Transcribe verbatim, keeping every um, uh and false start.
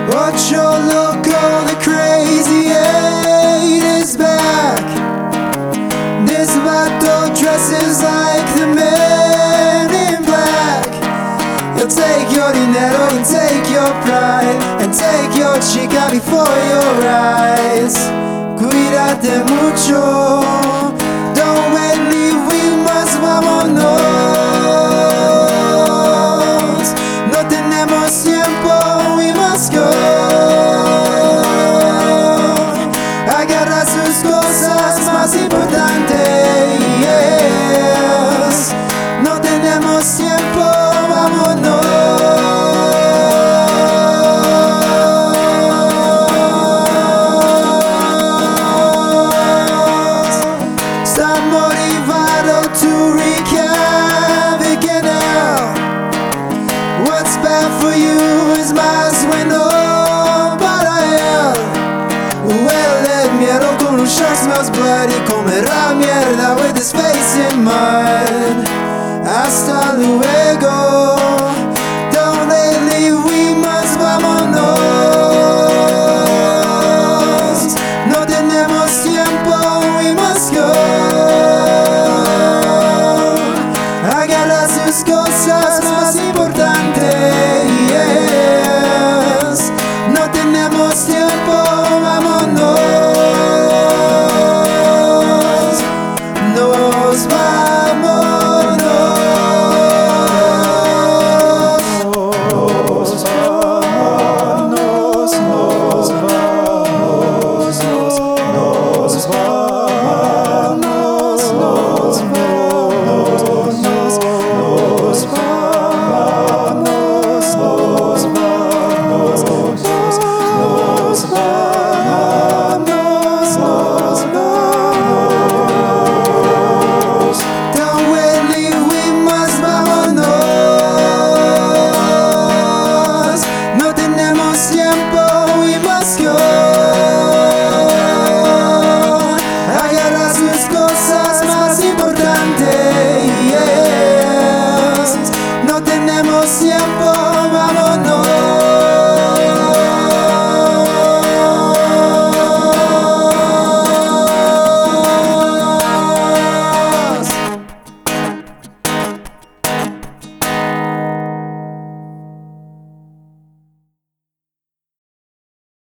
Watch your loco, the crazy eight is back. This vato dresses like the man in black. He'll take your dinero and take your pride, and take your chica before your eyes. Cuídate mucho, don't wait, leave, we must, vámonos. No tenemos tiempo, we must go. Agarra sus cosas más importantes. No tenemos tiempo, vámonos. Está motivado to wreak havoc in hell. What's bad for you is más bueno para él. Huele el miedo con los sharks smells blood, y comerá mierda with his face in mud. Hasta luego.